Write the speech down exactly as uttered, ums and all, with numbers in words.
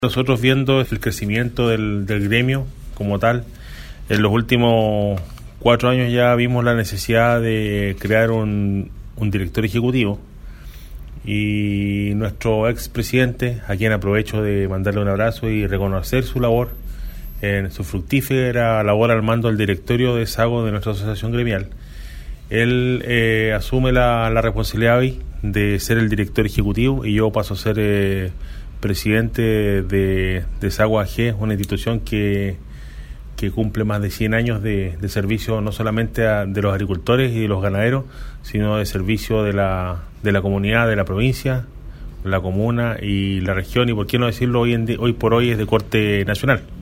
Nosotros viendo el crecimiento del, del gremio como tal, en los últimos cuatro años ya vimos la necesidad de crear un, un director ejecutivo, y nuestro expresidente, a quien aprovecho de mandarle un abrazo y reconocer su labor, en su fructífera labor al mando del directorio de SAGO de nuestra asociación gremial, él eh, asume la, la responsabilidad hoy de ser el director ejecutivo y yo paso a ser eh, presidente de, de SAGO A G, una institución que, que cumple más de cien años de, de servicio no solamente a, de los agricultores y de los ganaderos, sino de servicio de la, de la comunidad, de la provincia, la comuna y la región, y por qué no decirlo, hoy, en, hoy por hoy es de corte nacional.